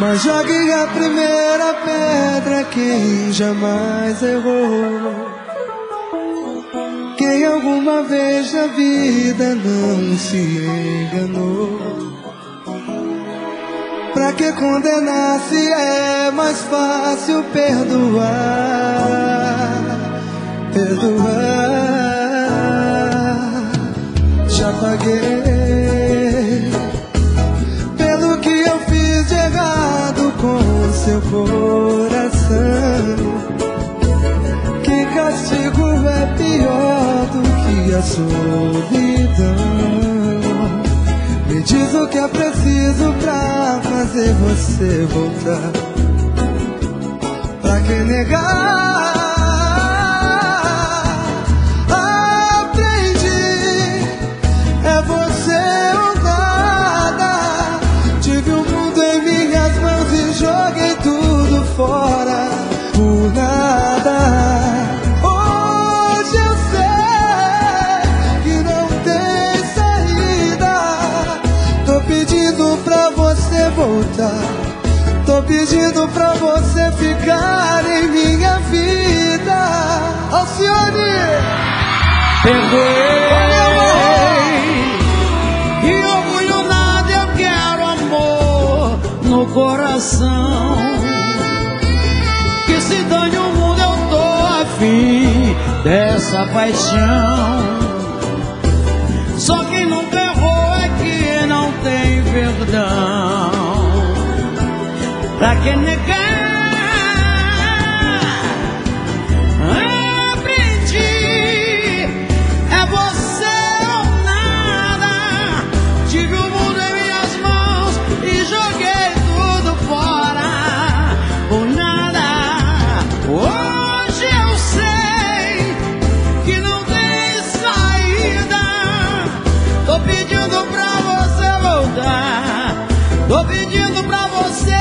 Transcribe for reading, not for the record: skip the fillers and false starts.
Mas jogue a primeira pedra quem jamais errou, quem alguma vez na vida não se enganou. Pra que condenar se é mais fácil perdoar? Perdoar. Já paguei pelo que eu fiz de errado com seu coração. Que castigo é pior do que a solidão? Me diz o que é preciso pra fazer você voltar. Pra que negar? Aprendi, é você ou nada. Tive o mundo em minhas mãos e joguei tudo fora por nada. Hoje eu sei que não tem saída. Tô pedindo pra você voltar, tô pedindo pra você ficar em minha vida. Alcione! Perdoei, e orgulho nada, eu quero amor no coração. Que se dane o mundo, eu tô afim dessa paixão. Só quem nunca errou é que não tem perdão. Pra que negar? Aprendi, é você ou nada. Tive o mundo em minhas mãos e joguei tudo fora por nada. Hoje eu sei que não tem saída. Tô pedindo pra você voltar, tô pedindo pra você